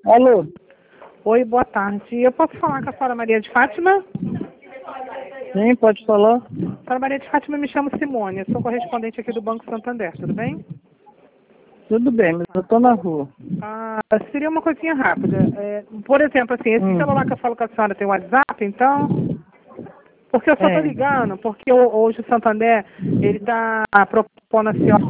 Alô? Oi, boa tarde. Eu posso falar com a senhora Maria de Fátima? Sim, pode falar? Senhora Maria de Fátima, me chamo Simone. Eu sou correspondente aqui do Banco Santander, tudo bem? Tudo bem, mas eu tô na rua. Seria uma coisinha rápida. Por exemplo, assim, esse celular que eu falo com a senhora tem WhatsApp, então... Porque eu só estou ligando, porque hoje o Santander, ele está propondo a senhora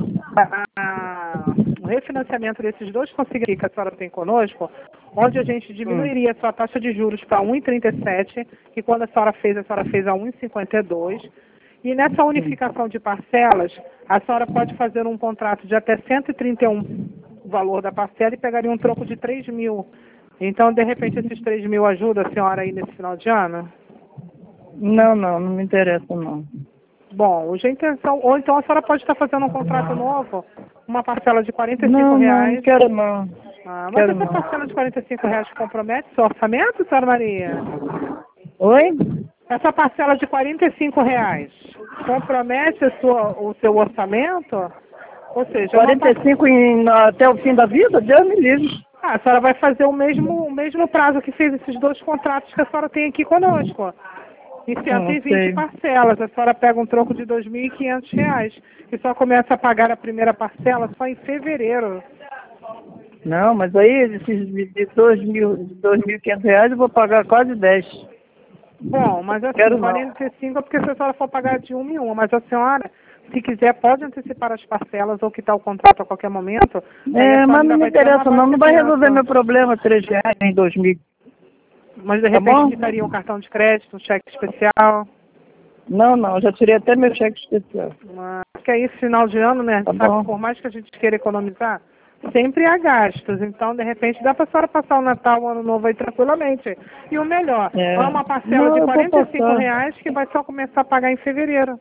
o refinanciamento desses dois consignados que a senhora tem conosco, onde a gente diminuiria a sua taxa de juros para 1,37, que quando a senhora fez a 1,52. E nessa unificação de parcelas, a senhora pode fazer um contrato de até 131 o valor da parcela e pegaria um troco de 3 mil. Então, de repente, esses 3 mil ajudam a senhora aí nesse final de ano? Não me interessa não. Bom, hoje a intenção, ou então a senhora pode estar fazendo um contrato novo, uma parcela de R$ 45. Não quero não. Mas Quero essa não. parcela de R$ 45 compromete seu orçamento, senhora Maria? Oi? Essa parcela de R$ 45 compromete o seu orçamento? Ou seja, 45 até o fim da vida? Deus me livre. a senhora vai fazer o mesmo prazo que fez esses dois contratos que a senhora tem aqui conosco. Em 120 parcelas. A senhora pega um troco de R$ 2.500 e só começa a pagar a primeira parcela só em fevereiro. Não, mas aí esses de R$ 2.500 eu vou pagar quase 10. Bom, mas assim, Quero 45 é porque se a senhora for pagar de uma em uma, mas a senhora, se quiser, pode antecipar as parcelas ou quitar o contrato a qualquer momento. Mas não me interessa não vai resolver meu problema, R$ 3 em 2.000. Mas de repente quitaria um cartão de crédito, um cheque especial. Não, já tirei até meu cheque especial. Porque aí, final de ano, né, sabe, por mais que a gente queira economizar, sempre há gastos. Então, de repente, dá para a senhora passar o Natal, o Ano Novo aí tranquilamente. E o melhor, é uma parcela de R$ 45 que vai só começar a pagar em fevereiro.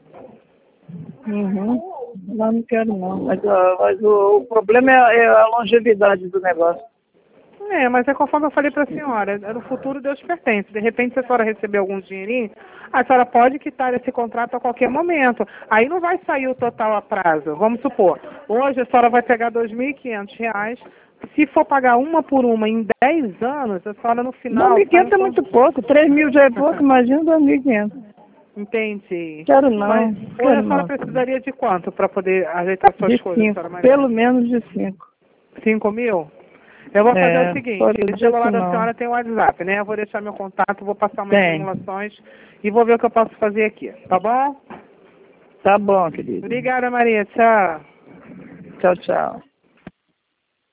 Não quero não. Mas o problema é a longevidade do negócio. Mas é conforme eu falei para a senhora, no futuro Deus pertence. De repente, se a senhora receber algum dinheirinho, a senhora pode quitar esse contrato a qualquer momento. Aí não vai sair o total a prazo. Vamos supor, hoje a senhora vai pegar R$ 2.500. Se for pagar uma por uma em 10 anos, a senhora no final... 2.500 é muito pouco, 3.000 já é pouco, imagina 2.500. Entendi. Quero não. Mas hoje a senhora precisaria de quanto para poder ajeitar suas coisas, senhora Maria? Pelo menos de 5. 5 mil? Eu vou fazer o seguinte, o celular da senhora tem o WhatsApp, né? Eu vou deixar meu contato, vou passar umas simulações e vou ver o que eu posso fazer aqui, tá bom? Tá bom, querido. Obrigada, Maria. Tchau. Tchau.